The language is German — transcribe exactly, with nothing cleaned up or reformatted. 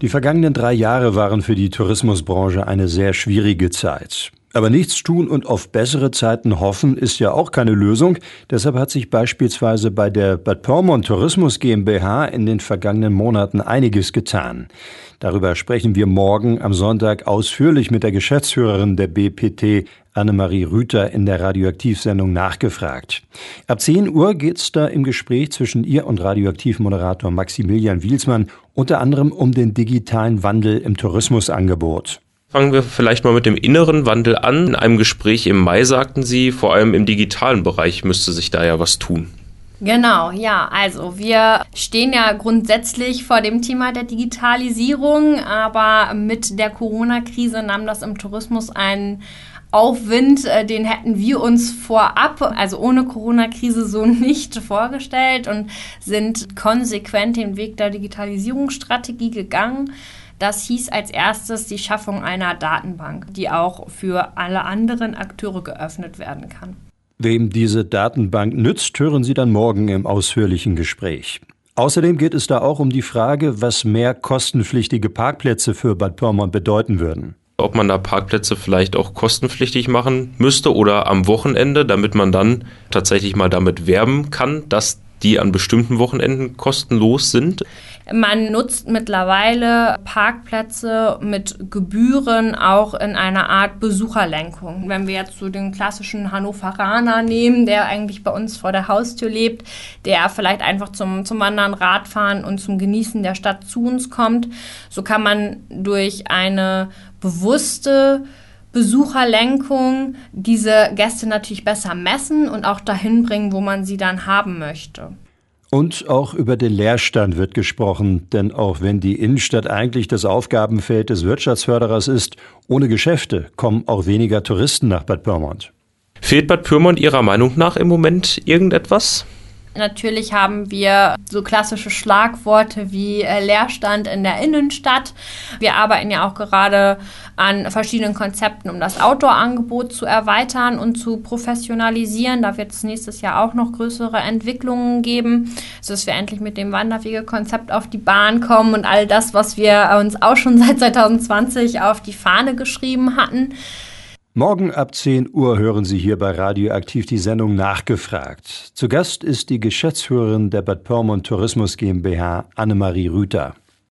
Die vergangenen drei Jahre waren für die Tourismusbranche eine sehr schwierige Zeit. Aber nichts tun und auf bessere Zeiten hoffen ist ja auch keine Lösung. Deshalb hat sich beispielsweise bei der Bad Pyrmont Tourismus GmbH in den vergangenen Monaten einiges getan. Darüber sprechen wir morgen am Sonntag ausführlich mit der Geschäftsführerin der B P T, Annemarie Rüther, in der Radioaktiv-Sendung Nachgefragt. Ab zehn Uhr geht's da im Gespräch zwischen ihr und Radioaktiv-Moderator Maximilian Wielsmann unter anderem um den digitalen Wandel im Tourismusangebot. Fangen wir vielleicht mal mit dem inneren Wandel an. In einem Gespräch im Mai sagten Sie, vor allem im digitalen Bereich müsste sich da ja was tun. Genau, ja, also wir stehen ja grundsätzlich vor dem Thema der Digitalisierung, aber mit der Corona-Krise nahm das im Tourismus einen Aufwind, den hätten wir uns vorab, also ohne Corona-Krise, so nicht vorgestellt und sind konsequent den Weg der Digitalisierungsstrategie gegangen. Das hieß als erstes die Schaffung einer Datenbank, die auch für alle anderen Akteure geöffnet werden kann. Wem diese Datenbank nützt, hören Sie dann morgen im ausführlichen Gespräch. Außerdem geht es da auch um die Frage, was mehr kostenpflichtige Parkplätze für Bad Pyrmont bedeuten würden. Ob man da Parkplätze vielleicht auch kostenpflichtig machen müsste oder am Wochenende, damit man dann tatsächlich mal damit werben kann, dass die an bestimmten Wochenenden kostenlos sind. Man nutzt mittlerweile Parkplätze mit Gebühren auch in einer Art Besucherlenkung. Wenn wir jetzt so den klassischen Hannoveraner nehmen, der eigentlich bei uns vor der Haustür lebt, der vielleicht einfach zum, zum Wandern, Radfahren und zum Genießen der Stadt zu uns kommt, so kann man durch eine bewusste Besucherlenkung diese Gäste natürlich besser messen und auch dahin bringen, wo man sie dann haben möchte. Und auch über den Leerstand wird gesprochen, denn auch wenn die Innenstadt eigentlich das Aufgabenfeld des Wirtschaftsförderers ist, ohne Geschäfte kommen auch weniger Touristen nach Bad Pyrmont. Fehlt Bad Pyrmont Ihrer Meinung nach im Moment irgendetwas? Natürlich haben wir so klassische Schlagworte wie Leerstand in der Innenstadt. Wir arbeiten ja auch gerade an verschiedenen Konzepten, um das Outdoor-Angebot zu erweitern und zu professionalisieren. Da wird es nächstes Jahr auch noch größere Entwicklungen geben, sodass wir endlich mit dem Wanderwegekonzept auf die Bahn kommen und all das, was wir uns auch schon seit zwanzig zwanzig auf die Fahne geschrieben hatten. Morgen ab zehn Uhr hören Sie hier bei Radioaktiv die Sendung Nachgefragt. Zu Gast ist die Geschäftsführerin der Bad Pyrmont Tourismus GmbH, Annemarie Rüther.